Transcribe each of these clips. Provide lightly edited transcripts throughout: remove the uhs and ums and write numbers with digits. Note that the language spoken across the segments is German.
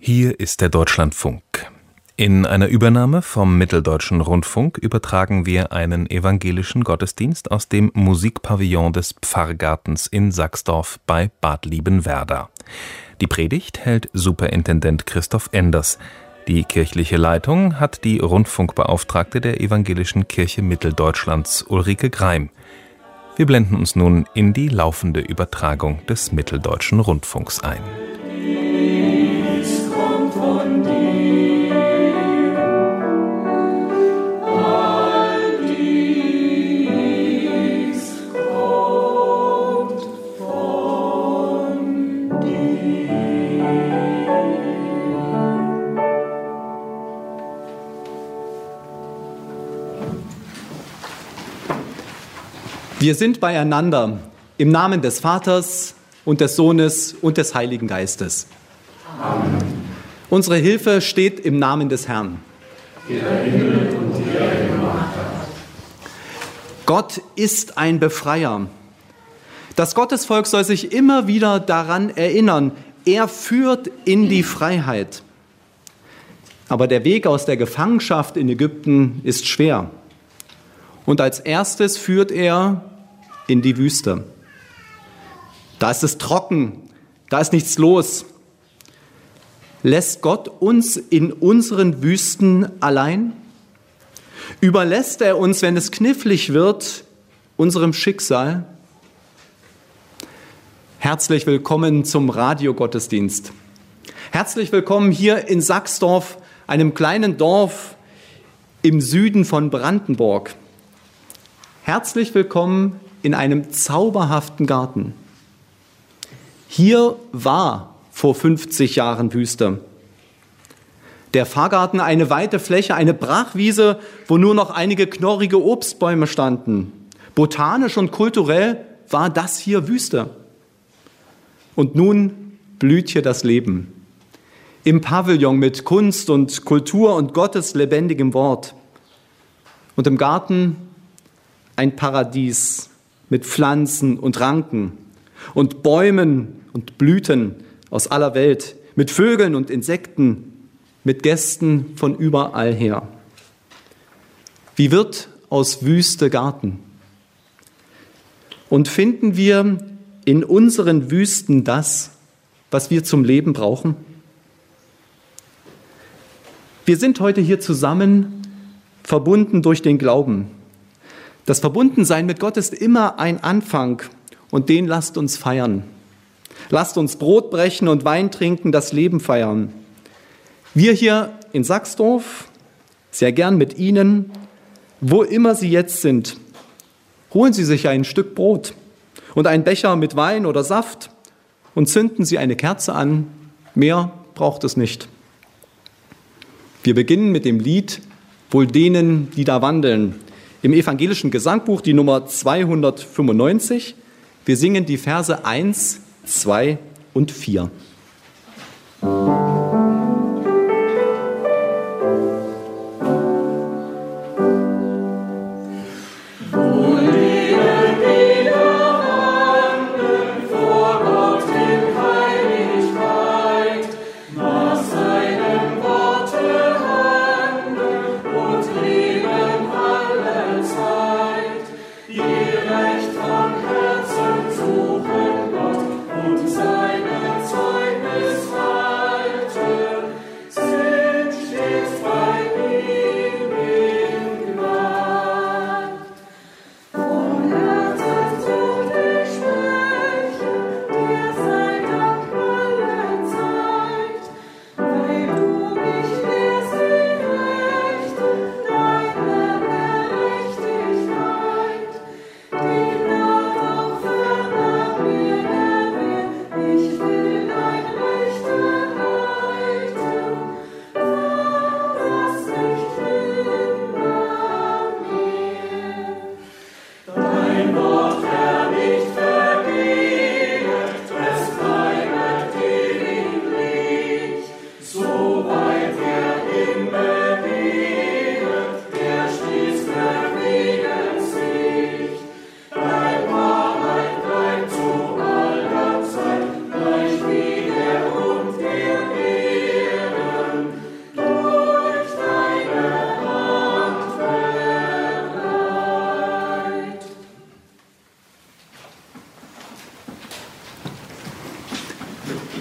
Hier ist der Deutschlandfunk. In einer Übernahme vom Mitteldeutschen Rundfunk übertragen wir einen evangelischen Gottesdienst aus dem Musikpavillon des Pfarrgartens in Saxdorf bei Bad Liebenwerda. Die Predigt hält Superintendent Christoph Enders. Die kirchliche Leitung hat die Rundfunkbeauftragte der Evangelischen Kirche Mitteldeutschlands, Ulrike Greim. Wir blenden uns nun in die laufende Übertragung des Mitteldeutschen Rundfunks ein. Wir sind beieinander im Namen des Vaters und des Sohnes und des Heiligen Geistes. Amen. Unsere Hilfe steht im Namen des Herrn. Der Himmel und die Erde gemacht hat. Gott ist ein Befreier. Das Gottesvolk soll sich immer wieder daran erinnern, er führt in die Freiheit. Aber der Weg aus der Gefangenschaft in Ägypten ist schwer. Und als erstes führt er in die Wüste. Da ist es trocken, da ist nichts los. Lässt Gott uns in unseren Wüsten allein? Überlässt er uns, wenn es knifflig wird, unserem Schicksal? Herzlich willkommen zum Radiogottesdienst. Herzlich willkommen hier in Saxdorf, einem kleinen Dorf im Süden von Brandenburg. Herzlich willkommen in einem zauberhaften Garten. Hier war vor 50 Jahren Wüste. Der Pfarrgarten eine weite Fläche, eine Brachwiese, wo nur noch einige knorrige Obstbäume standen. Botanisch und kulturell war das hier Wüste. Und nun blüht hier das Leben. Im Pavillon mit Kunst und Kultur und Gottes lebendigem Wort. Und im Garten ein Paradies mit Pflanzen und Ranken und Bäumen und Blüten aus aller Welt, mit Vögeln und Insekten, mit Gästen von überall her. Wie wird aus Wüste Garten? Und finden wir in unseren Wüsten das, was wir zum Leben brauchen? Wir sind heute hier zusammen, verbunden durch den Glauben. Das Verbundensein mit Gott ist immer ein Anfang und den lasst uns feiern. Lasst uns Brot brechen und Wein trinken, das Leben feiern. Wir hier in Saxdorf, sehr gern mit Ihnen, wo immer Sie jetzt sind, holen Sie sich ein Stück Brot und einen Becher mit Wein oder Saft und zünden Sie eine Kerze an. Mehr braucht es nicht. Wir beginnen mit dem Lied Wohl denen, die da wandeln. Im evangelischen Gesangbuch die Nummer 295. Wir singen die Verse 1, 2 und 4. Recht von Herzen suchen Gott und seine Zeugen.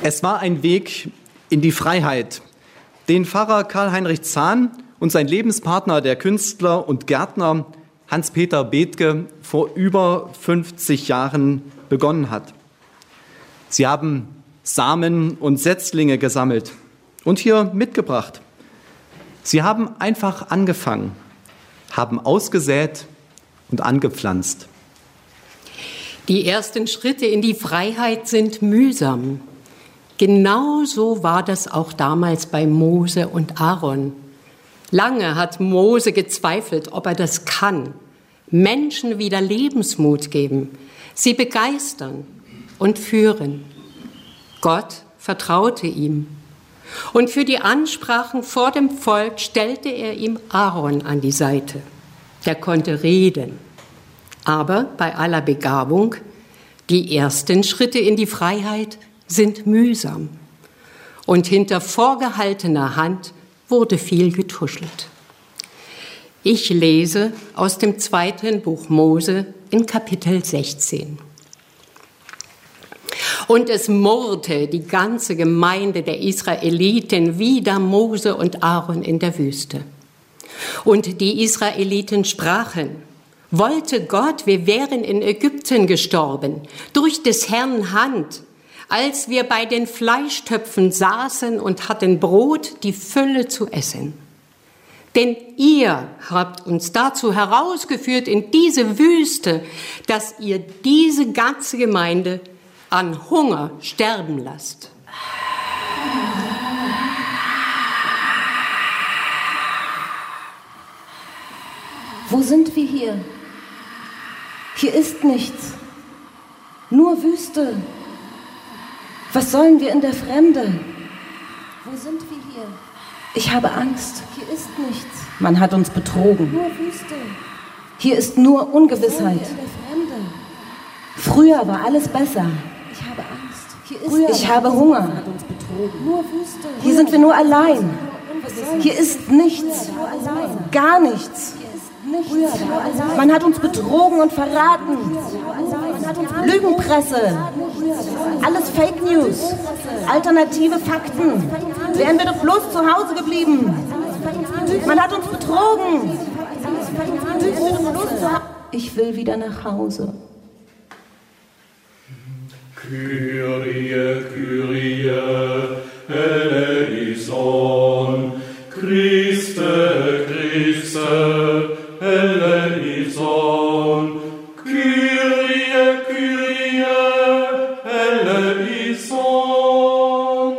Es war ein Weg in die Freiheit, den Pfarrer Karl-Heinrich Zahn und sein Lebenspartner, der Künstler und Gärtner Hans-Peter Bethge, vor über 50 Jahren begonnen hat. Sie haben Samen und Setzlinge gesammelt und hier mitgebracht. Sie haben einfach angefangen, haben ausgesät und angepflanzt. Die ersten Schritte in die Freiheit sind mühsam. Genauso war das auch damals bei Mose und Aaron. Lange hat Mose gezweifelt, ob er das kann. Menschen wieder Lebensmut geben, sie begeistern und führen. Gott vertraute ihm. Und für die Ansprachen vor dem Volk stellte er ihm Aaron an die Seite. Der konnte reden. Aber bei aller Begabung, die ersten Schritte in die Freiheit sind mühsam. Und hinter vorgehaltener Hand wurde viel getuschelt. Ich lese aus dem 2. Buch Mose in Kapitel 16. Und es murrte die ganze Gemeinde der Israeliten wider Mose und Aaron in der Wüste. Und die Israeliten sprachen: Wollte Gott, wir wären in Ägypten gestorben, durch des Herrn Hand, als wir bei den Fleischtöpfen saßen und hatten Brot, die Fülle zu essen. Denn ihr habt uns dazu herausgeführt in diese Wüste, dass ihr diese ganze Gemeinde an Hunger sterben lasst. Wo sind wir hier? Hier ist nichts, nur Wüste. Was sollen wir in der Fremde? Wo sind wir hier? Ich habe Angst. Hier ist nichts. Man hat uns betrogen. Nur Wüste. Hier ist nur Ungewissheit. Was sollen wir in der Fremde? Früher war alles besser. Ich habe Angst. Ich habe Hunger. Man hat uns betrogen. Nur Wüste. Hier sind wir nur allein. Hier ist nichts. Gar nichts. Man hat uns betrogen und verraten. Lügenpresse. Alles Fake News. Alternative Fakten. Wären wir doch bloß zu Hause geblieben. Man hat uns betrogen. Ich will wieder nach Hause. Kyrie, Kyrie, eleison. Christe, Christe, eleison. Kyrie, Kyrie, eleison.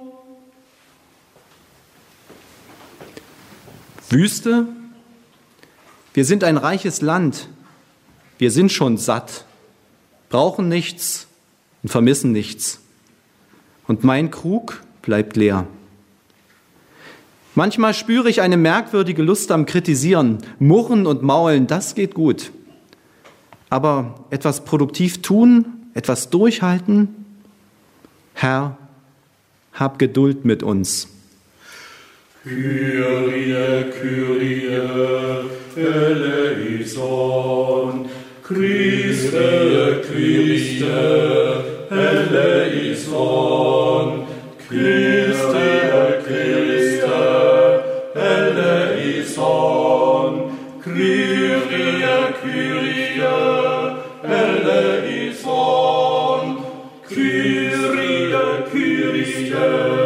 Wüste? Wir sind ein reiches Land. Wir sind schon satt, brauchen nichts und vermissen nichts. Und mein Krug bleibt leer. Manchmal spüre ich eine merkwürdige Lust am Kritisieren. Murren und maulen, das geht gut. Aber etwas produktiv tun, etwas durchhalten? Herr, hab Geduld mit uns. Kyrie, Kyrie, eleison. Christe, Christe, eleison. Christe, Christe, eleison. Kyrie, Kyrie, eleison. Kyrie, Kyrie,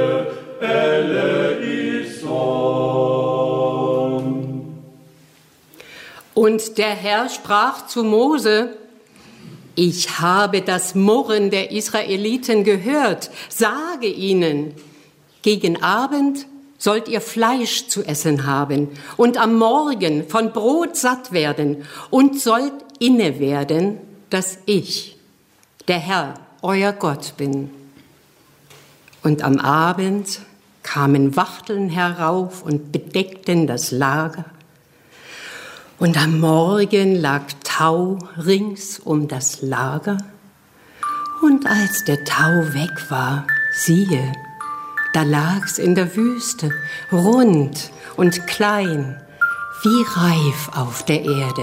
eleison. Und der Herr sprach zu Mose: Ich habe das Murren der Israeliten gehört. Sage ihnen, gegen Abend sollt ihr Fleisch zu essen haben und am Morgen von Brot satt werden und sollt inne werden, dass ich, der Herr, euer Gott bin. Und am Abend kamen Wachteln herauf und bedeckten das Lager. Und am Morgen lag Tau rings um das Lager. Und als der Tau weg war, siehe, da lag's in der Wüste, rund und klein, wie Reif auf der Erde.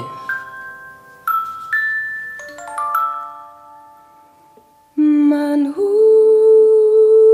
Man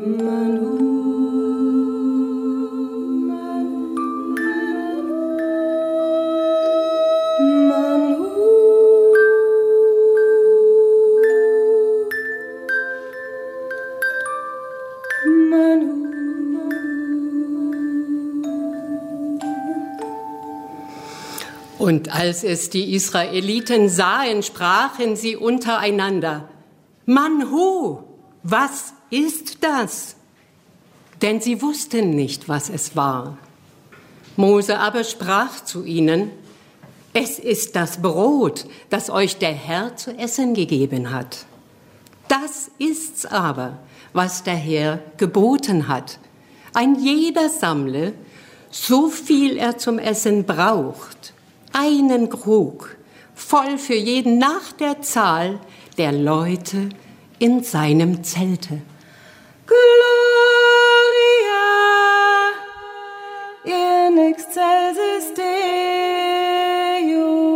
Und als es die Israeliten sahen, sprachen sie untereinander: Manhu, was ist das? Denn sie wussten nicht, was es war. Mose aber sprach zu ihnen: Es ist das Brot, das euch der Herr zu essen gegeben hat. Das ist's aber, was der Herr geboten hat. Ein jeder sammle, so viel er zum Essen braucht, einen Krug, voll für jeden nach der Zahl der Leute in seinem Zelte. Gloria in excelsis Deo.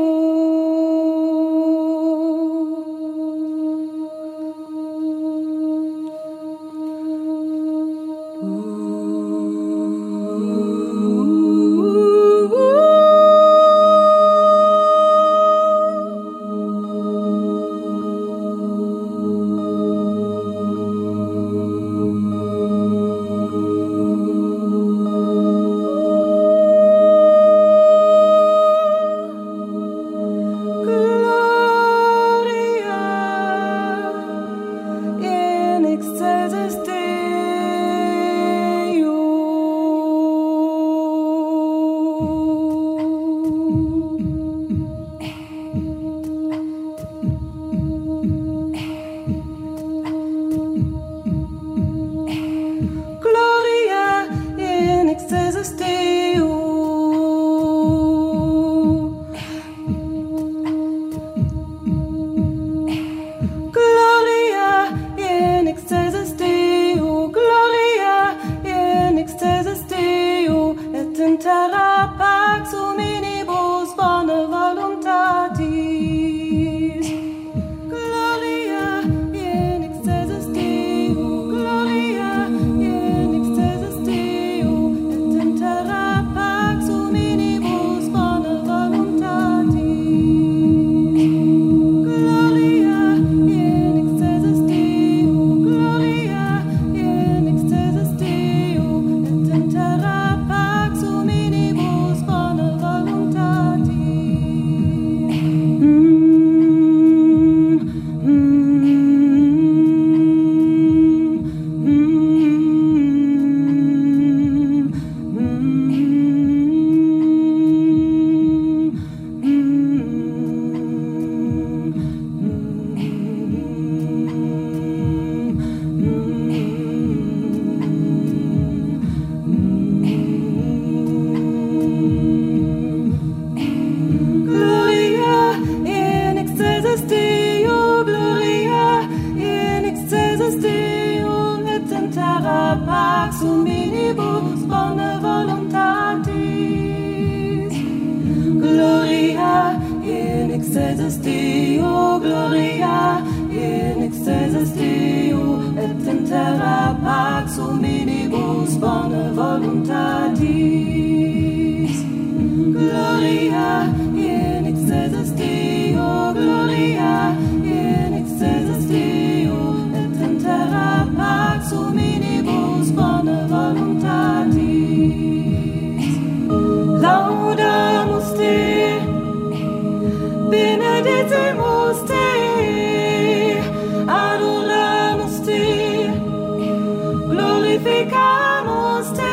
excelsis Deo, Gloria, in excelsis Deo, et in terra pax hominibus bone voluntatis. Gloria, in excelsis Deo, Gloria, in excelsis Deo, et in terra pax hominibus bone voluntatis. Laudamus Te, benedicimus Te, adoramus Te, glorificamus Te.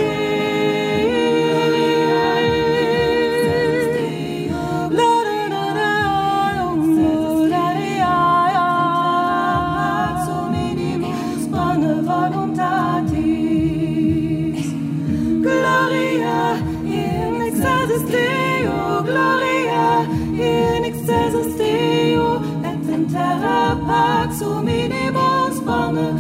Gloria in excelsis Deo, Gloria in excelsis Deo, et in terra pax hominibus bone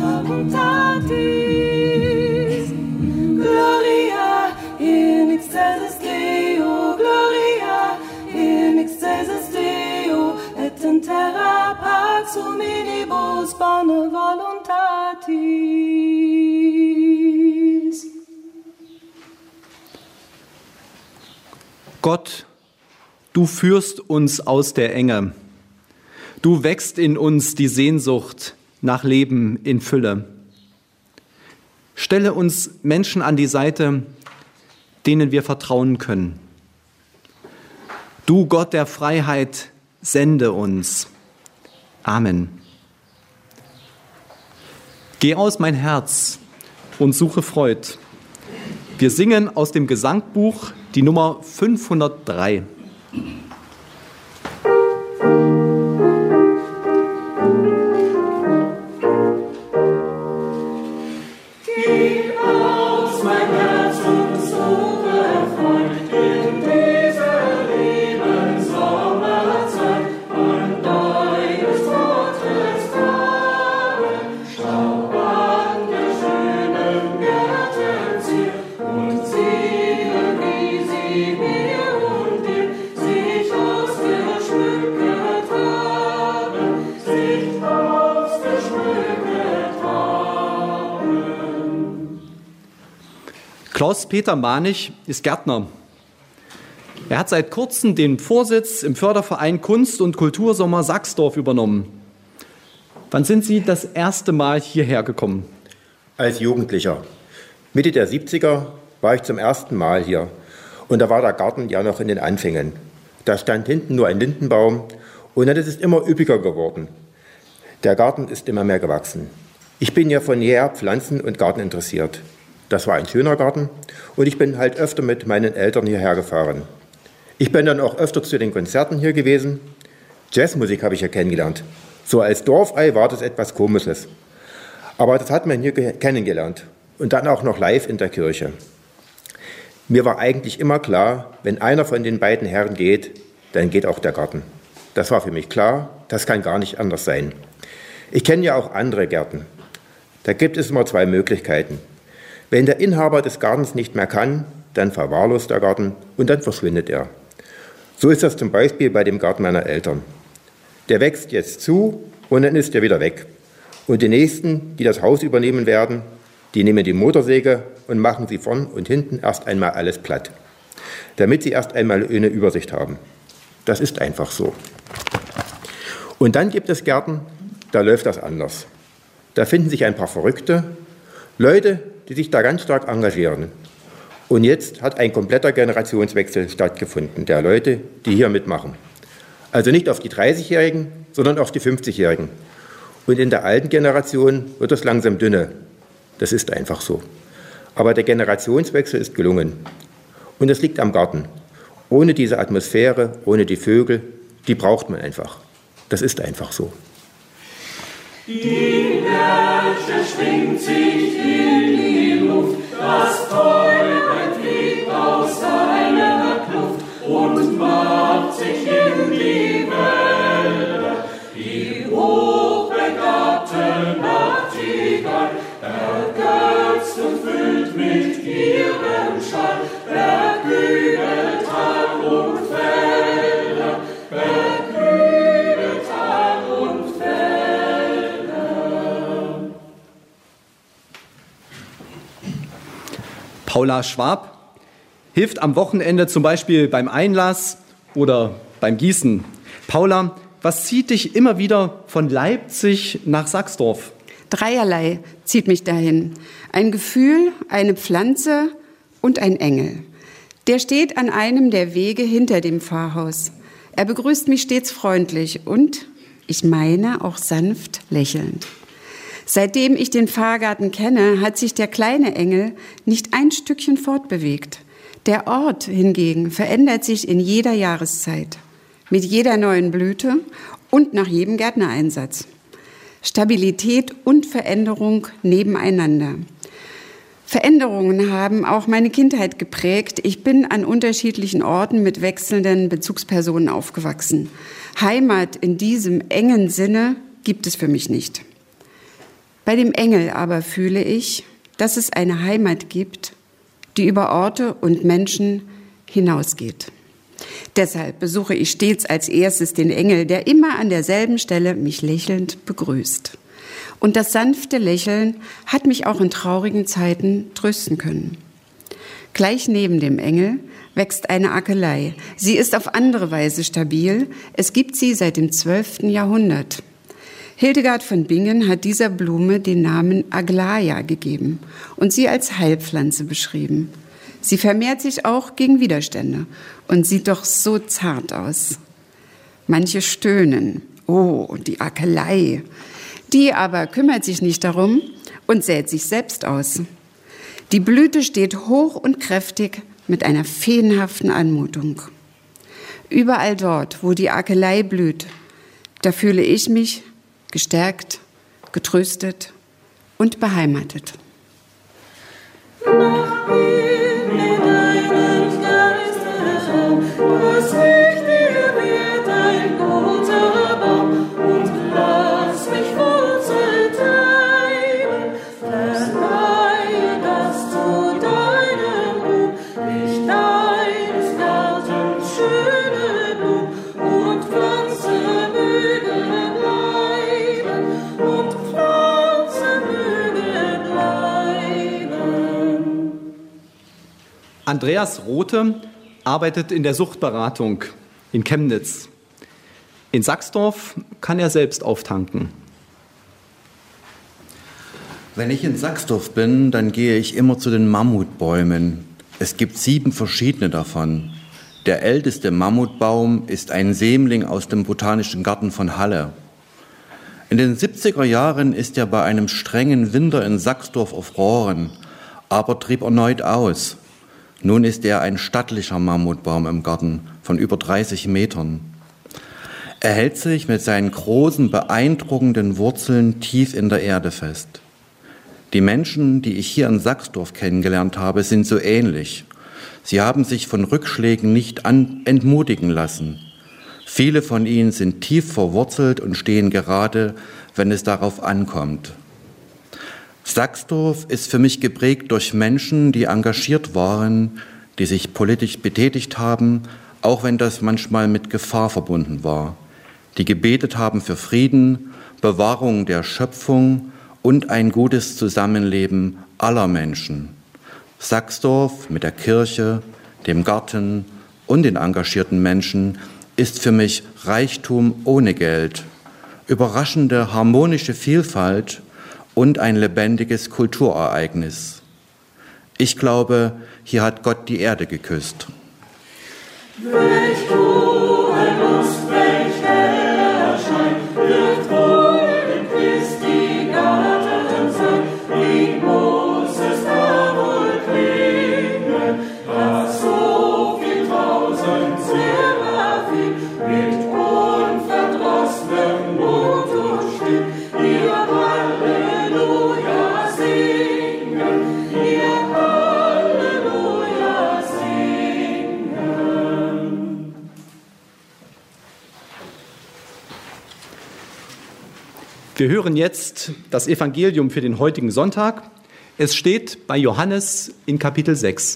voluntatis. Gloria in excelsis Deo, Gloria in excelsis Deo, et in terra pax hominibus bone voluntatis. Gott, du führst uns aus der Enge. Du wächst in uns die Sehnsucht nach Leben in Fülle. Stelle uns Menschen an die Seite, denen wir vertrauen können. Du Gott der Freiheit, sende uns. Amen. Geh aus mein Herz und suche Freud. Wir singen aus dem Gesangbuch die Nummer 503. Klaus-Peter Manich ist Gärtner. Er hat seit kurzem den Vorsitz im Förderverein Kunst- und Kultursommer Sachsdorf übernommen. Wann sind Sie das erste Mal hierher gekommen? Als Jugendlicher. Mitte der 70er war ich zum ersten Mal hier. Und da war der Garten ja noch in den Anfängen. Da stand hinten nur ein Lindenbaum und dann ist es immer üppiger geworden. Der Garten ist immer mehr gewachsen. Ich bin ja von jeher Pflanzen und Garten interessiert. Das war ein schöner Garten und ich bin halt öfter mit meinen Eltern hierher gefahren. Ich bin dann auch öfter zu den Konzerten hier gewesen. Jazzmusik habe ich ja kennengelernt. So als Dorfei war das etwas Komisches. Aber das hat man hier kennengelernt und dann auch noch live in der Kirche. Mir war eigentlich immer klar, wenn einer von den beiden Herren geht, dann geht auch der Garten. Das war für mich klar, das kann gar nicht anders sein. Ich kenne ja auch andere Gärten. Da gibt es immer zwei Möglichkeiten. Wenn der Inhaber des Gartens nicht mehr kann, dann verwahrlost der Garten und dann verschwindet er. So ist das zum Beispiel bei dem Garten meiner Eltern. Der wächst jetzt zu und dann ist er wieder weg. Und die Nächsten, die das Haus übernehmen werden, die nehmen die Motorsäge und machen sie vorn und hinten erst einmal alles platt, damit sie erst einmal eine Übersicht haben. Das ist einfach so. Und dann gibt es Gärten, da läuft das anders. Da finden sich ein paar Verrückte, Leute, die sich da ganz stark engagieren. Und jetzt hat ein kompletter Generationswechsel stattgefunden, der Leute, die hier mitmachen. Also nicht auf die 30-Jährigen, sondern auf die 50-Jährigen. Und in der alten Generation wird es langsam dünne. Das ist einfach so. Aber der Generationswechsel ist gelungen. Und es liegt am Garten. Ohne diese Atmosphäre, ohne die Vögel, die braucht man einfach. Das ist einfach so. Die Lerche schwingt sich in die Luft, das Feuer fliegt aus seiner Kluft und macht sich in die Wälder. Die hochbegabte Nachtigall ergötzt und füllt mit ihrem Schall Berghügel, Tal und Felder, Berghügel, Tal und Felder. Paula Schwab hilft am Wochenende zum Beispiel beim Einlass oder beim Gießen. Paula, was zieht dich immer wieder von Leipzig nach Sachsdorf? Dreierlei zieht mich dahin. Ein Gefühl, eine Pflanze und ein Engel. Der steht an einem der Wege hinter dem Pfarrhaus. Er begrüßt mich stets freundlich und, ich meine, auch sanft lächelnd. Seitdem ich den Pfarrgarten kenne, hat sich der kleine Engel nicht ein Stückchen fortbewegt. Der Ort hingegen verändert sich in jeder Jahreszeit, mit jeder neuen Blüte und nach jedem Gärtnereinsatz. Stabilität und Veränderung nebeneinander. Veränderungen haben auch meine Kindheit geprägt. Ich bin an unterschiedlichen Orten mit wechselnden Bezugspersonen aufgewachsen. Heimat in diesem engen Sinne gibt es für mich nicht. Bei dem Engel aber fühle ich, dass es eine Heimat gibt, die über Orte und Menschen hinausgeht. Deshalb besuche ich stets als erstes den Engel, der immer an derselben Stelle mich lächelnd begrüßt. Und das sanfte Lächeln hat mich auch in traurigen Zeiten trösten können. Gleich neben dem Engel wächst eine Akelei. Sie ist auf andere Weise stabil. Es gibt sie seit dem 12. Jahrhundert. Hildegard von Bingen hat dieser Blume den Namen Aglaia gegeben und sie als Heilpflanze beschrieben. Sie vermehrt sich auch gegen Widerstände und sieht doch so zart aus. Manche stöhnen, oh, die Akelei. Die aber kümmert sich nicht darum und sät sich selbst aus. Die Blüte steht hoch und kräftig mit einer feenhaften Anmutung. Überall dort, wo die Akelei blüht, da fühle ich mich gestärkt, getröstet und beheimatet. Andreas Rothe arbeitet in der Suchtberatung in Chemnitz. In Saxdorf kann er selbst auftanken. Wenn ich in Saxdorf bin, dann gehe ich immer zu den Mammutbäumen. Es gibt 7 verschiedene davon. Der älteste Mammutbaum ist ein Sämling aus dem Botanischen Garten von Halle. In den 70er Jahren ist er bei einem strengen Winter in Saxdorf erfroren, aber trieb erneut aus. Nun ist er ein stattlicher Mammutbaum im Garten von über 30 Metern. Er hält sich mit seinen großen, beeindruckenden Wurzeln tief in der Erde fest. Die Menschen, die ich hier in Saxdorf kennengelernt habe, sind so ähnlich. Sie haben sich von Rückschlägen nicht entmutigen lassen. Viele von ihnen sind tief verwurzelt und stehen gerade, wenn es darauf ankommt. Saxdorf ist für mich geprägt durch Menschen, die engagiert waren, die sich politisch betätigt haben, auch wenn das manchmal mit Gefahr verbunden war, die gebetet haben für Frieden, Bewahrung der Schöpfung und ein gutes Zusammenleben aller Menschen. Saxdorf mit der Kirche, dem Garten und den engagierten Menschen ist für mich Reichtum ohne Geld, überraschende harmonische Vielfalt und ein lebendiges Kulturereignis. Ich glaube, hier hat Gott die Erde geküsst. Welch hohe Lust, welch heller Schein, wird wohl in Christi Garten sein. Wie muss es da wohl klingen, dass so viel tausend Seraphim mit unverdrossenem Mut und Stimm ihr Halleluja singen, ihr Halleluja singen. Wir hören jetzt das Evangelium für den heutigen Sonntag. Es steht bei Johannes in Kapitel 6.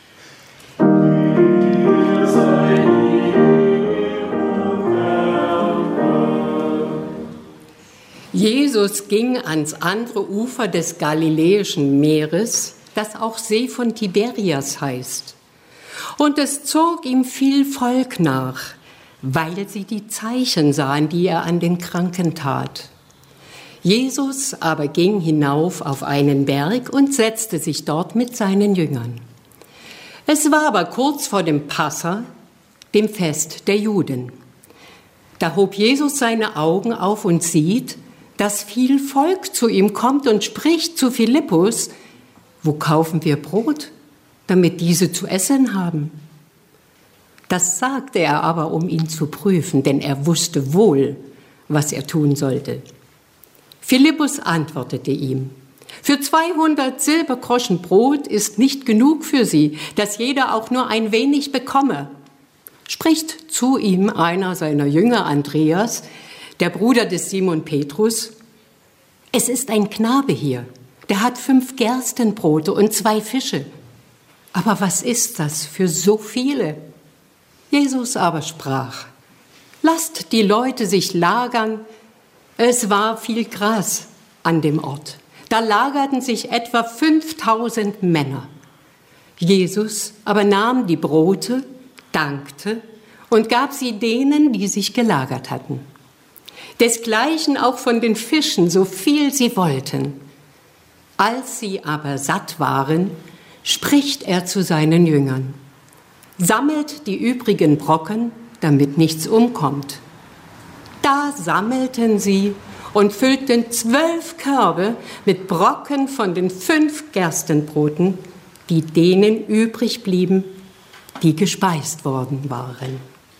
Jesus ging ans andere Ufer des Galiläischen Meeres, das auch See von Tiberias heißt. Und es zog ihm viel Volk nach, weil sie die Zeichen sahen, die er an den Kranken tat. Jesus aber ging hinauf auf einen Berg und setzte sich dort mit seinen Jüngern. Es war aber kurz vor dem Passa, dem Fest der Juden. Da hob Jesus seine Augen auf und sieht, dass viel Volk zu ihm kommt und spricht zu Philippus: Wo kaufen wir Brot, damit diese zu essen haben? Das sagte er aber, um ihn zu prüfen, denn er wusste wohl, was er tun sollte. Philippus antwortete ihm: Für 200 Silbergroschen Brot ist nicht genug für sie, dass jeder auch nur ein wenig bekomme. Spricht zu ihm einer seiner Jünger, Andreas, der Bruder des Simon Petrus: Es ist ein Knabe hier, der hat 5 Gerstenbrote und 2 Fische. Aber was ist das für so viele? Jesus aber sprach: Lasst die Leute sich lagern. Es war viel Gras an dem Ort. Da lagerten sich etwa 5000 Männer. Jesus aber nahm die Brote, dankte und gab sie denen, die sich gelagert hatten. Desgleichen auch von den Fischen, so viel sie wollten. Als sie aber satt waren, spricht er zu seinen Jüngern: Sammelt die übrigen Brocken, damit nichts umkommt. Da sammelten sie und füllten 12 Körbe mit Brocken von den 5 Gerstenbroten, die denen übrig blieben, die gespeist worden waren.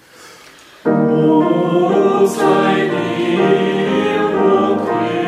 O sei dir, o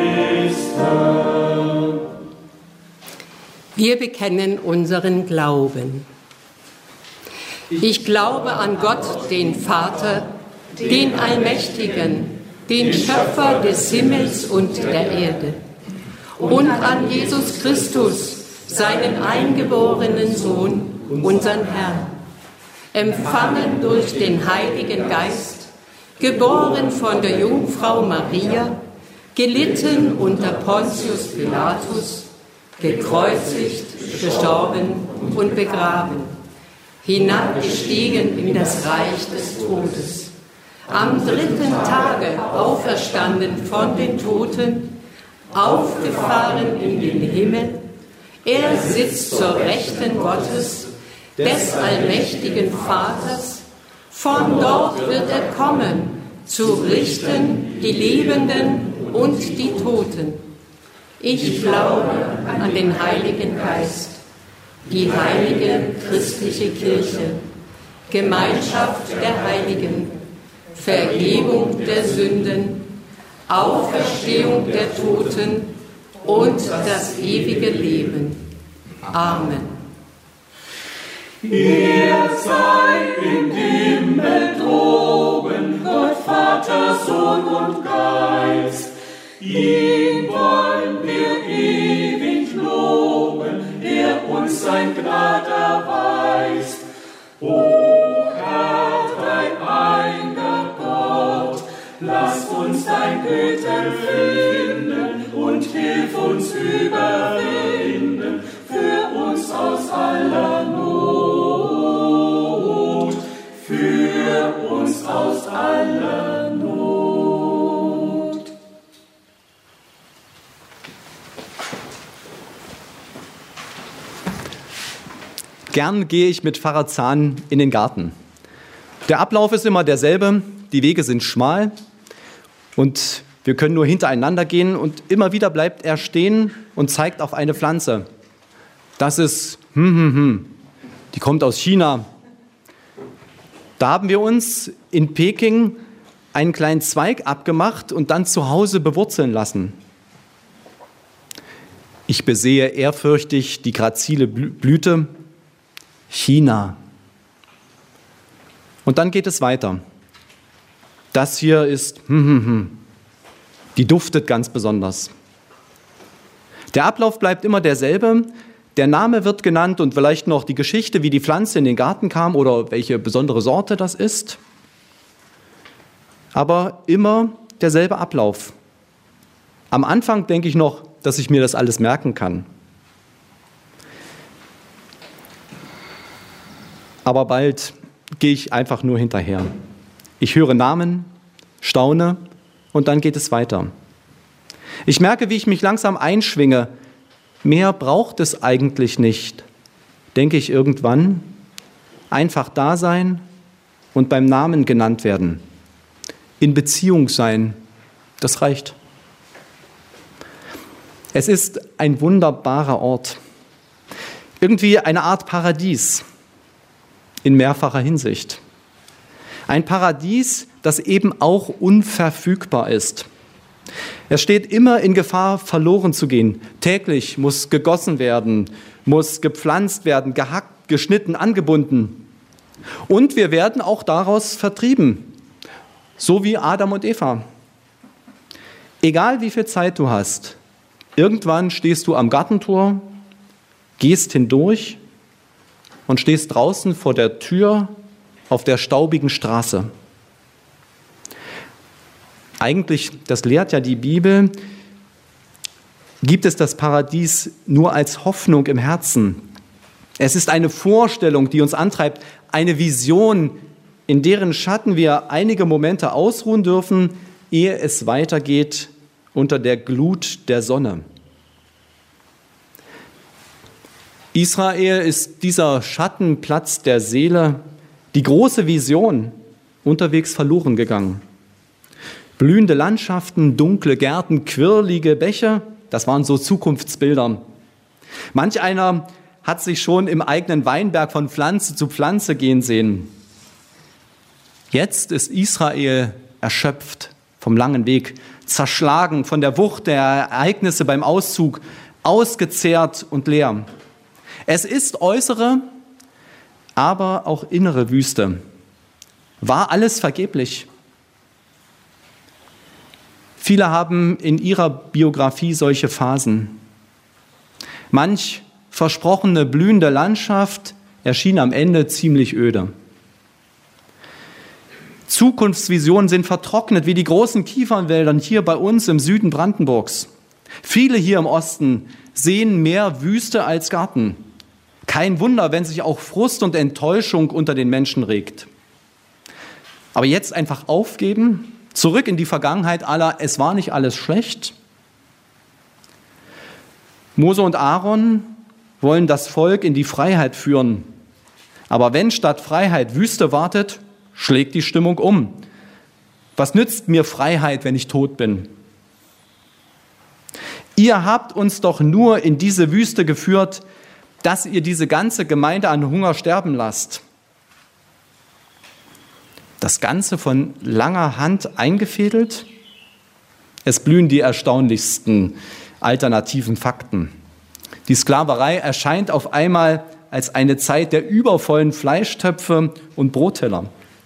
Christe. Wir bekennen unseren Glauben. Ich glaube an Gott, den Vater, den Allmächtigen, den Schöpfer des Himmels und der Erde, und an Jesus Christus, seinen eingeborenen Sohn, unseren Herrn, empfangen durch den Heiligen Geist, geboren von der Jungfrau Maria, gelitten unter Pontius Pilatus, gekreuzigt, gestorben und begraben, hinabgestiegen in das Reich des Todes, am 3. Tage auferstanden von den Toten, aufgefahren in den Himmel. Er sitzt zur Rechten Gottes, des allmächtigen Vaters. Von dort wird er kommen, zu richten die Lebenden und die Toten. Ich glaube an den Heiligen Geist, die heilige christliche Kirche, Gemeinschaft der Heiligen, Vergebung der Sünden, Auferstehung der Toten und das ewige Leben. Amen. Ihr seid im Himmel droben, Gott, Vater, Sohn und Geist. Ihn wollen wir ewig loben, der uns sein Gnad erweist. O Herr, dein einer Gott, lass uns dein Güte finden und hilf uns überwinden, für uns aus aller Not, für uns aus aller Not. Gern gehe ich mit Pfarrer Zahn in den Garten. Der Ablauf ist immer derselbe, die Wege sind schmal und wir können nur hintereinander gehen und immer wieder bleibt er stehen und zeigt auf eine Pflanze. Das ist, die kommt aus China. Da haben wir uns in Peking einen kleinen Zweig abgemacht und dann zu Hause bewurzeln lassen. Ich besehe ehrfürchtig die grazile Blüte, China. Und dann geht es weiter. Das hier ist, die duftet ganz besonders. Der Ablauf bleibt immer derselbe. Der Name wird genannt und vielleicht noch die Geschichte, wie die Pflanze in den Garten kam oder welche besondere Sorte das ist. Aber immer derselbe Ablauf. Am Anfang denke ich noch, dass ich mir das alles merken kann. Aber bald gehe ich einfach nur hinterher. Ich höre Namen, staune und dann geht es weiter. Ich merke, wie ich mich langsam einschwinge. Mehr braucht es eigentlich nicht, denke ich irgendwann. Einfach da sein und beim Namen genannt werden. In Beziehung sein, das reicht. Es ist ein wunderbarer Ort. Irgendwie eine Art Paradies in mehrfacher Hinsicht. Ein Paradies, das eben auch unverfügbar ist. Es steht immer in Gefahr, verloren zu gehen. Täglich muss gegossen werden, muss gepflanzt werden, gehackt, geschnitten, angebunden. Und wir werden auch daraus vertrieben, so wie Adam und Eva. Egal wie viel Zeit du hast, irgendwann stehst du am Gartentor, gehst hindurch und stehst draußen vor der Tür auf der staubigen Straße. Eigentlich, das lehrt ja die Bibel, gibt es das Paradies nur als Hoffnung im Herzen. Es ist eine Vorstellung, die uns antreibt, eine Vision, in deren Schatten wir einige Momente ausruhen dürfen, ehe es weitergeht unter der Glut der Sonne. Israel ist dieser Schattenplatz der Seele, die große Vision, unterwegs verloren gegangen. Blühende Landschaften, dunkle Gärten, quirlige Bäche, das waren so Zukunftsbilder. Manch einer hat sich schon im eigenen Weinberg von Pflanze zu Pflanze gehen sehen. Jetzt ist Israel erschöpft vom langen Weg, zerschlagen von der Wucht der Ereignisse beim Auszug, ausgezehrt und leer. Es ist äußere, aber auch innere Wüste. War alles vergeblich? Viele haben in ihrer Biografie solche Phasen. Manch versprochene blühende Landschaft erschien am Ende ziemlich öde. Zukunftsvisionen sind vertrocknet wie die großen Kiefernwälder hier bei uns im Süden Brandenburgs. Viele hier im Osten sehen mehr Wüste als Garten. Kein Wunder, wenn sich auch Frust und Enttäuschung unter den Menschen regt. Aber jetzt einfach aufgeben, zurück in die Vergangenheit aller, es war nicht alles schlecht. Mose und Aaron wollen das Volk in die Freiheit führen. Aber wenn statt Freiheit Wüste wartet, schlägt die Stimmung um. Was nützt mir Freiheit, wenn ich tot bin? Ihr habt uns doch nur in diese Wüste geführt, dass ihr diese ganze Gemeinde an Hunger sterben lasst. Das Ganze von langer Hand eingefädelt? Es blühen die erstaunlichsten alternativen Fakten. Die Sklaverei erscheint auf einmal als eine Zeit der übervollen Fleischtöpfe und Brotteller.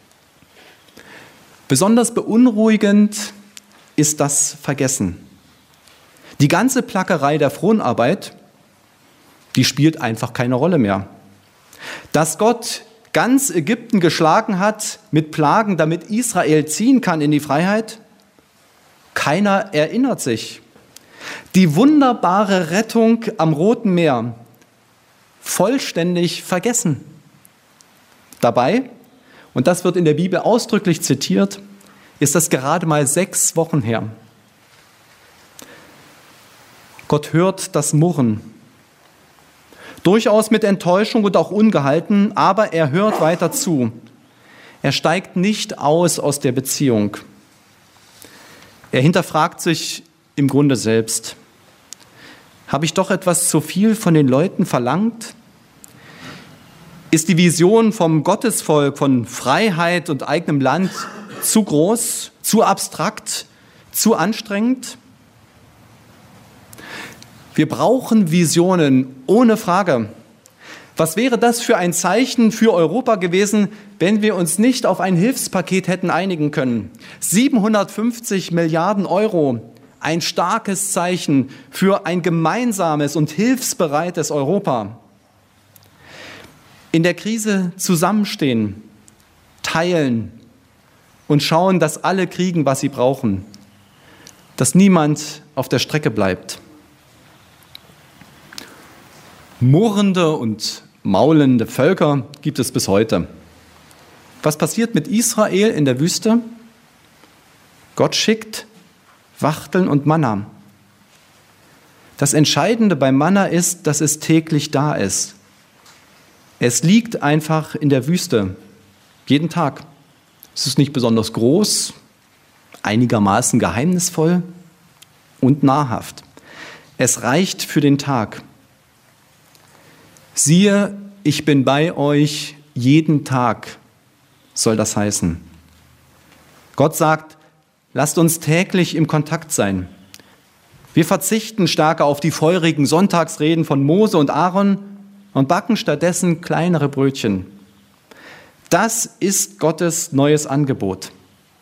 Besonders beunruhigend ist das Vergessen. Die ganze Plackerei der Fronarbeit, die spielt einfach keine Rolle mehr. Dass Gott ganz Ägypten geschlagen hat mit Plagen, damit Israel ziehen kann in die Freiheit, keiner erinnert sich. Die wunderbare Rettung am Roten Meer, vollständig vergessen. Dabei, und das wird in der Bibel ausdrücklich zitiert, ist das gerade mal 6 Wochen her. Gott hört das Murren. Durchaus mit Enttäuschung und auch ungehalten, aber er hört weiter zu. Er steigt nicht aus der Beziehung. Er hinterfragt sich im Grunde selbst. Habe ich doch etwas zu viel von den Leuten verlangt? Ist die Vision vom Gottesvolk, von Freiheit und eigenem Land zu groß, zu abstrakt, zu anstrengend? Wir brauchen Visionen, ohne Frage. Was wäre das für ein Zeichen für Europa gewesen, wenn wir uns nicht auf ein Hilfspaket hätten einigen können? 750 Milliarden Euro, ein starkes Zeichen für ein gemeinsames und hilfsbereites Europa. In der Krise zusammenstehen, teilen und schauen, dass alle kriegen, was sie brauchen, dass niemand auf der Strecke bleibt. Murrende und maulende Völker gibt es bis heute. Was passiert mit Israel in der Wüste? Gott schickt Wachteln und Manna. Das Entscheidende beim Manna ist, dass es täglich da ist. Es liegt einfach in der Wüste, jeden Tag. Es ist nicht besonders groß, einigermaßen geheimnisvoll und nahrhaft. Es reicht für den Tag. Siehe, ich bin bei euch jeden Tag, soll das heißen. Gott sagt, lasst uns täglich im Kontakt sein. Wir verzichten stärker auf die feurigen Sonntagsreden von Mose und Aaron und backen stattdessen kleinere Brötchen. Das ist Gottes neues Angebot.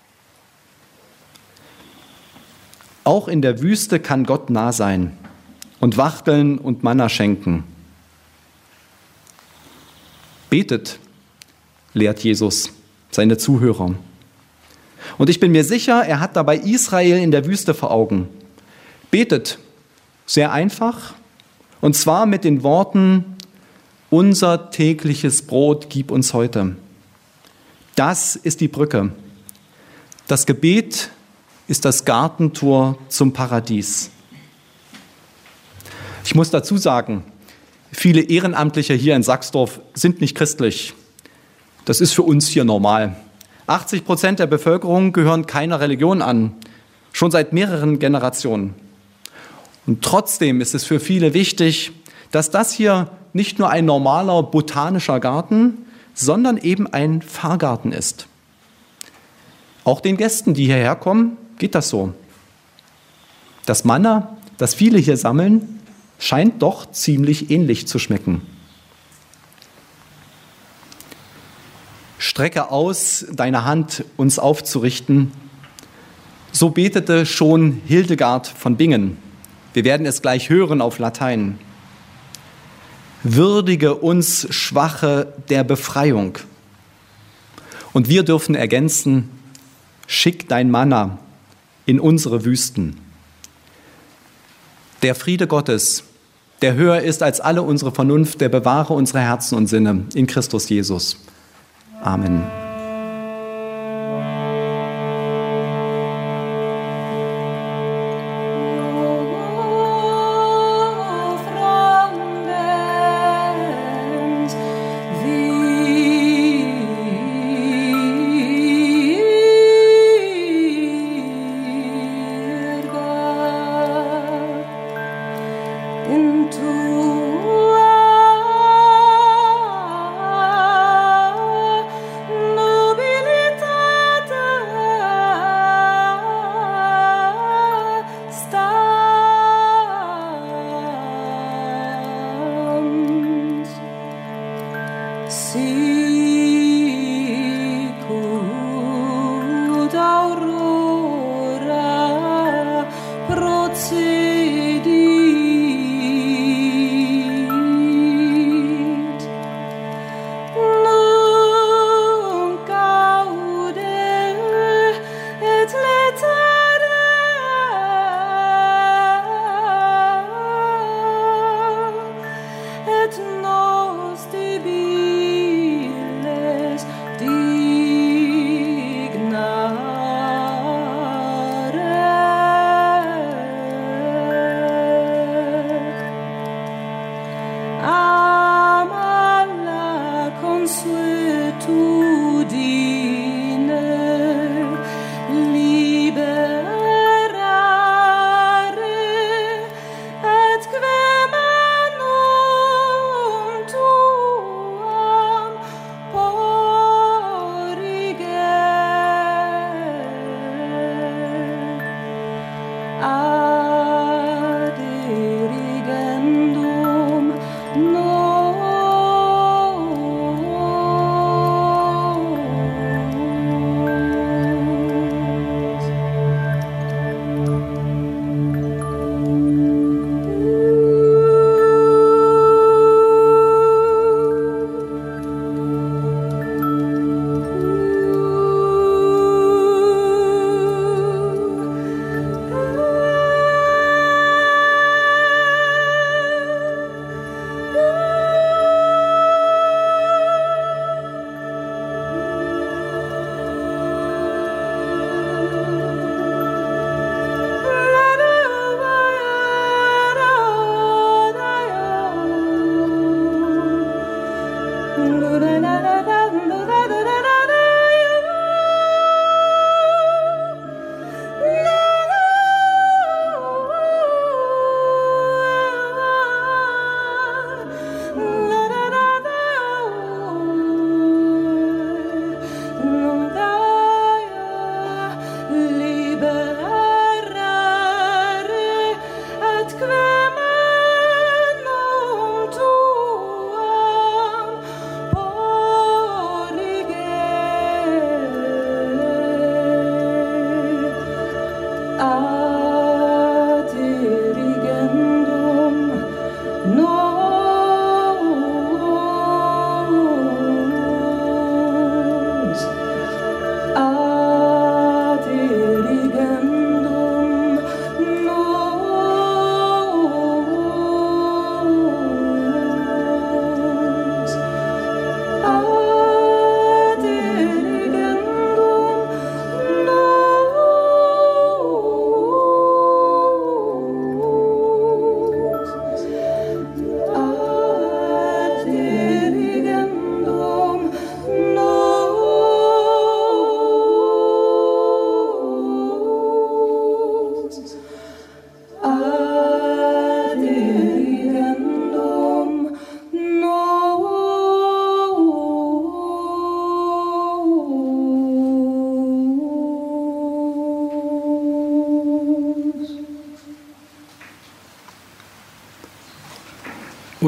Auch in der Wüste kann Gott nah sein und Wachteln und Manna schenken. Betet, lehrt Jesus seine Zuhörer. Und ich bin mir sicher, er hat dabei Israel in der Wüste vor Augen. Betet, sehr einfach, und zwar mit den Worten: Unser tägliches Brot gib uns heute. Das ist die Brücke. Das Gebet ist das Gartentor zum Paradies. Ich muss dazu sagen, viele Ehrenamtliche hier in Sachsdorf sind nicht christlich. Das ist für uns hier normal. 80% der Bevölkerung gehören keiner Religion an, schon seit mehreren Generationen. Und trotzdem ist es für viele wichtig, dass das hier nicht nur ein normaler botanischer Garten, sondern eben ein Pfarrgarten ist. Auch den Gästen, die hierher kommen, geht das so. Das Manna, das viele hier sammeln, scheint doch ziemlich ähnlich zu schmecken. Strecke aus, deine Hand uns aufzurichten. So betete schon Hildegard von Bingen. Wir werden es gleich hören auf Latein. Würdige uns Schwache der Befreiung. Und wir dürfen ergänzen, schick dein Manna in unsere Wüsten. Der Friede Gottes, der höher ist als alle unsere Vernunft, der bewahre unsere Herzen und Sinne in Christus Jesus. Amen.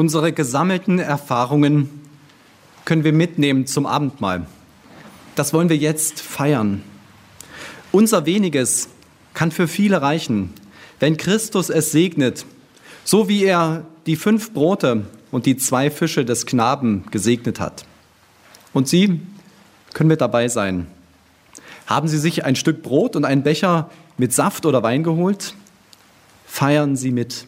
Unsere gesammelten Erfahrungen können wir mitnehmen zum Abendmahl. Das wollen wir jetzt feiern. Unser Weniges kann für viele reichen, wenn Christus es segnet, so wie er die 5 Brote und die 2 Fische des Knaben gesegnet hat. Und Sie können mit dabei sein. Haben Sie sich ein Stück Brot und einen Becher mit Saft oder Wein geholt? Feiern Sie mit.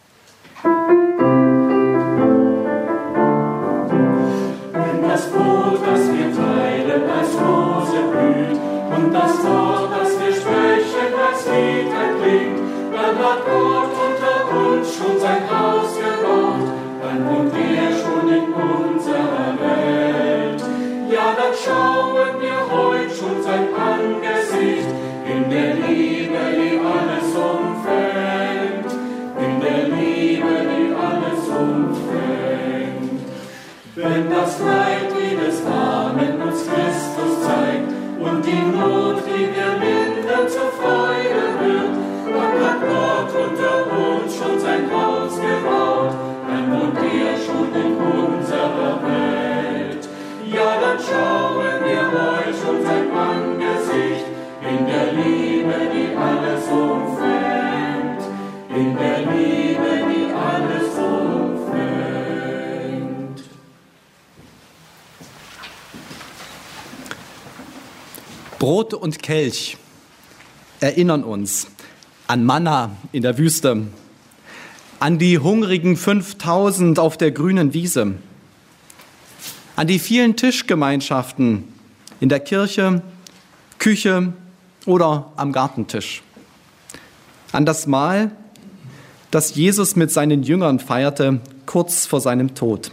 Wenn das Brot, das wir teilen, als Rose blüht und das Wort, das wir sprechen, als Lied erklingt, dann hat Gott unter uns schon sein Haus gebaut, dann wohnt er schon in unserer Welt. Ja, dann schauen wir heute schon sein Angesicht in der Liebe, die alles umfängt, in der Liebe, die alles umfängt. Wenn das Leid jedes Armen uns Christus zeigt und die Not, die wir lindern, zur Freude wird, dann hat Gott unter uns schon sein Haus gebaut, dann wohnt er schon in unserer Welt. Ja, dann schauen wir euch schon sein Angesicht in der Liebe, die alles umfängt, in der Liebe, die alles umfängt. Brot und Kelch erinnern uns an Manna in der Wüste, an die hungrigen 5000 auf der grünen Wiese, an die vielen Tischgemeinschaften in der Kirche, Küche oder am Gartentisch, an das Mahl, das Jesus mit seinen Jüngern feierte, kurz vor seinem Tod.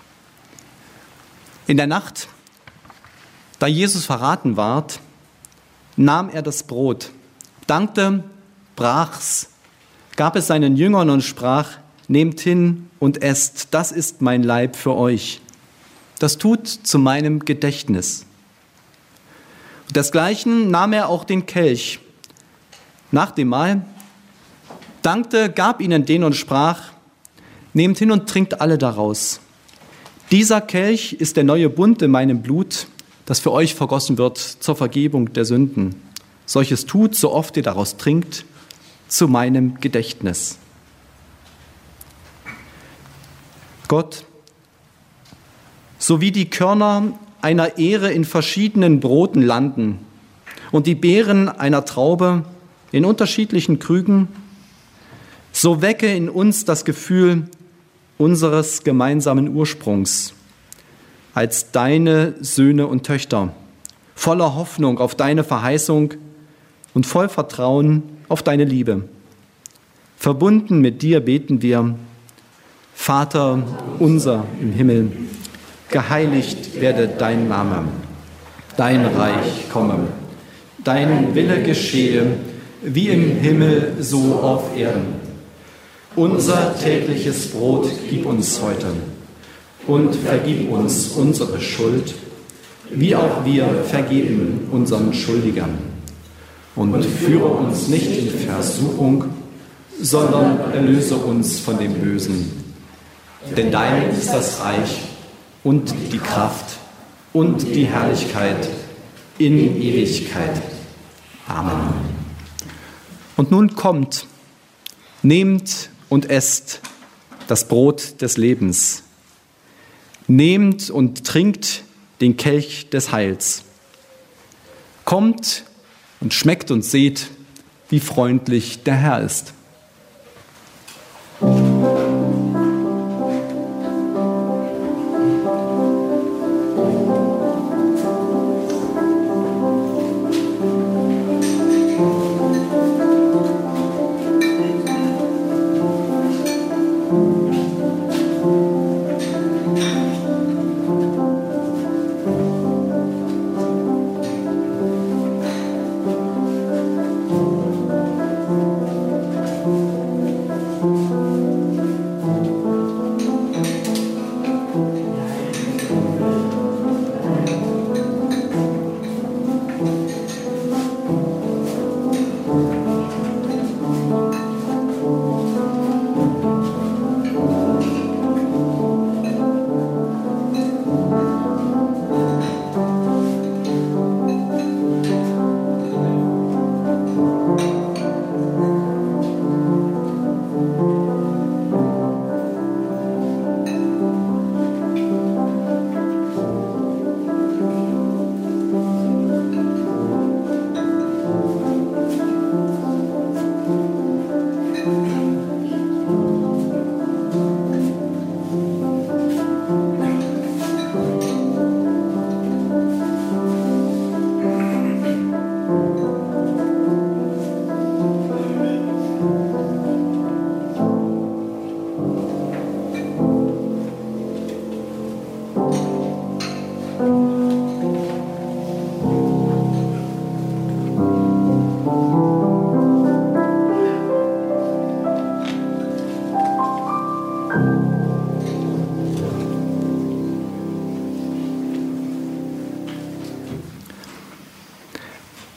In der Nacht, da Jesus verraten ward, nahm er das Brot, dankte, brach's, gab es seinen Jüngern und sprach: Nehmt hin und esst, das ist mein Leib für euch. Das tut zu meinem Gedächtnis. Desgleichen nahm er auch den Kelch. Nach dem Mahl dankte, gab ihnen den und sprach: Nehmt hin und trinkt alle daraus. Dieser Kelch ist der neue Bund in meinem Blut, das für euch vergossen wird zur Vergebung der Sünden. Solches tut, so oft ihr daraus trinkt, zu meinem Gedächtnis. Gott, so wie die Körner einer Ähre in verschiedenen Broten landen und die Beeren einer Traube in unterschiedlichen Krügen, so wecke in uns das Gefühl unseres gemeinsamen Ursprungs als deine Söhne und Töchter, voller Hoffnung auf deine Verheißung und voll Vertrauen auf deine Liebe. Verbunden mit dir beten wir: Vater unser im Himmel, geheiligt werde dein Name, dein Reich komme, dein Wille geschehe, wie im Himmel so auf Erden. Unser tägliches Brot gib uns heute und vergib uns unsere Schuld, wie auch wir vergeben unseren Schuldigern. Und führe uns nicht in Versuchung, sondern erlöse uns von dem Bösen. Denn dein ist das Reich und die Kraft und die Herrlichkeit in Ewigkeit. Amen. Und nun kommt, nehmt und esst das Brot des Lebens. Nehmt und trinkt den Kelch des Heils. Kommt und schmeckt und seht, wie freundlich der Herr ist.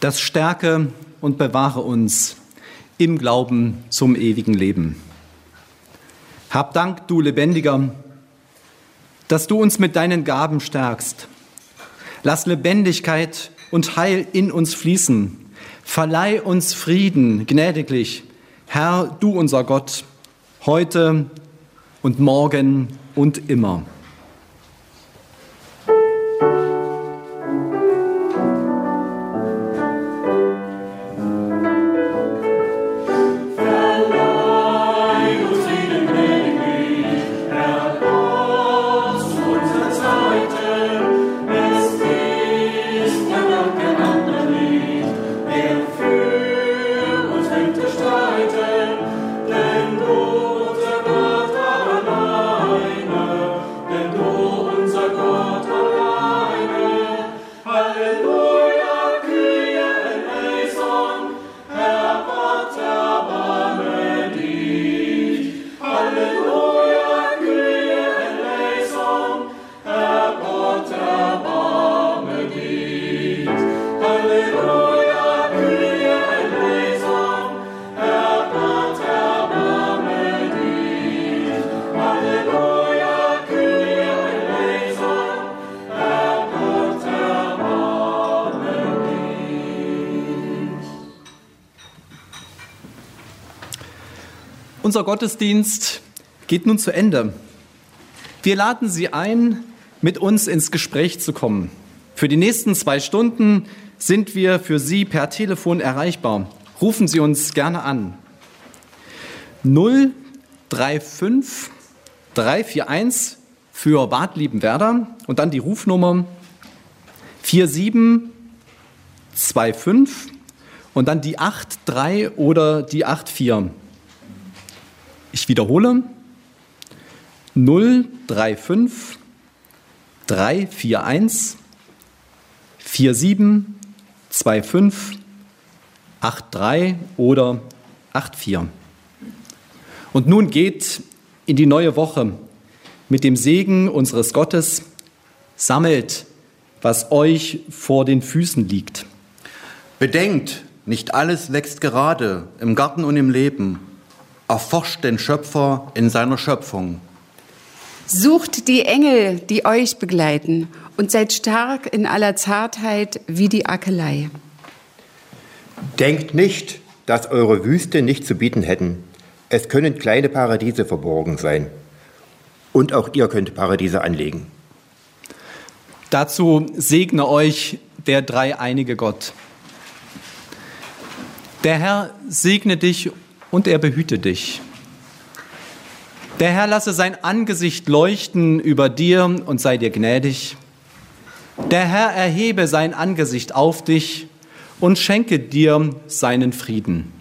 Das stärke und bewahre uns im Glauben zum ewigen Leben. Hab Dank, du Lebendiger, dass du uns mit deinen Gaben stärkst. Lass Lebendigkeit und Heil in uns fließen. Verleih uns Frieden gnädiglich, Herr, du unser Gott, heute und morgen und immer. Unser Gottesdienst geht nun zu Ende. Wir laden Sie ein, mit uns ins Gespräch zu kommen. Für die nächsten 2 Stunden sind wir für Sie per Telefon erreichbar. Rufen Sie uns gerne an. 035 341 für Bad Liebenwerda und dann die Rufnummer 4725 und dann die 83 oder die 84. Ich wiederhole, 035 341 4725 83 oder 84. Und nun geht in die neue Woche mit dem Segen unseres Gottes, sammelt, was euch vor den Füßen liegt. Bedenkt, nicht alles wächst gerade im Garten und im Leben. Erforscht den Schöpfer in seiner Schöpfung. Sucht die Engel, die euch begleiten, und seid stark in aller Zartheit wie die Akelei. Denkt nicht, dass eure Wüste nicht zu bieten hätten. Es können kleine Paradiese verborgen sein. Und auch ihr könnt Paradiese anlegen. Dazu segne euch der dreieinige Gott. Der Herr segne dich und er behüte dich. Der Herr lasse sein Angesicht leuchten über dir und sei dir gnädig. Der Herr erhebe sein Angesicht auf dich und schenke dir seinen Frieden.